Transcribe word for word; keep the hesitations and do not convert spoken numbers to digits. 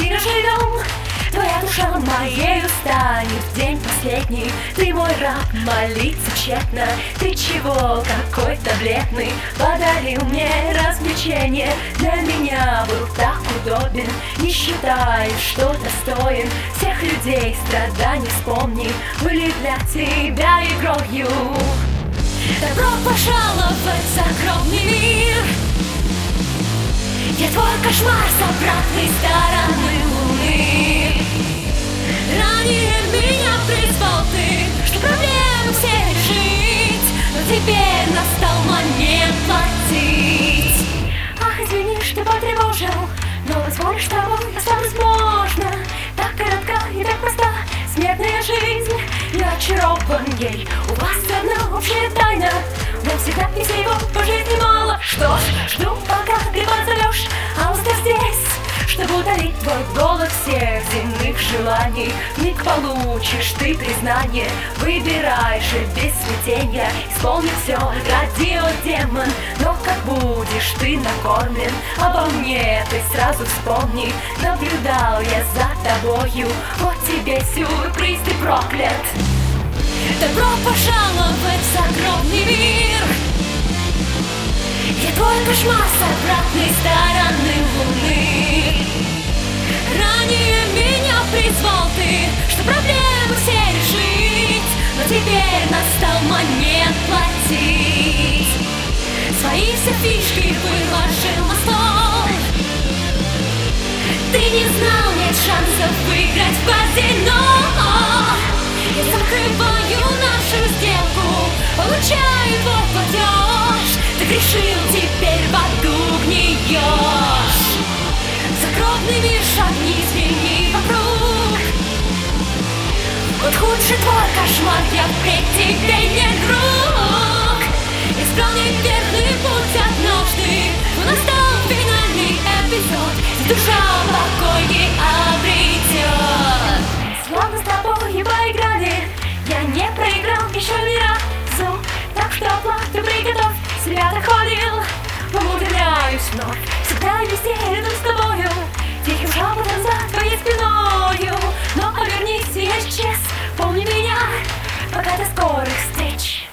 квартира живем. Твоя душа моею станет в день последний. Ты мой раб, молиться тщетно. Ты чего, какой-то бледный? Подарил мне развлечение. Для меня был так удобен. Не считаю, что достоин всех людей. Страданий вспомни, были для тебя игрою. Добро пожаловать в загробный мир. Я твой кошмар с обратной стороны луны. Ранее меня призвал ты, что проблемы все решить, но теперь настал момент платить. Ах, извини, что потревожил, но позволишь, с тобой останусь можно. Так коротка и так проста смертная жизнь. Я очарован ей, у вас одна общая тайна, но всегда и всего по жизни мало. Что ж, жду, пока ты позовешь, а устав здесь, чтобы утолить твой голод всех земных желаний. Миг получишь ты признание, выбираешь и без смятения. Исполни все, радиодемон, но как будешь ты накормлен? Обо мне ты сразу вспомни, наблюдал я за тобою. Вот тебе сюрприз, ты проклят. Добро пожаловать в загробный мир. Я твой кошмар с обратной стороны луны. Ранее меня призвал ты, что проблемы все решить, но теперь настал момент платить. Свои все фишки выложил на стол. Ты не знал, нет шансов выиграть в казино. Я закрываю нашу сделку, получаю твой платеж. Ты грешил, теперь в аду гниешь. Загробный мир, шагни, смени вокруг. Вот худший твой кошмар, я впредь тебе не друг. Исполни верный путь однажды, но настал финальный эпизод, и душа покой не обретет. Словно с тобой поиграли, я не проиграл еще ни разу. Так что плату приготовь, себя так ходил, умудряюсь вновь. Всегда и везде рядом с тобою, тихим шепотом за твоей спиною. Но повернись и исчез, помни меня, пока до скорых встреч.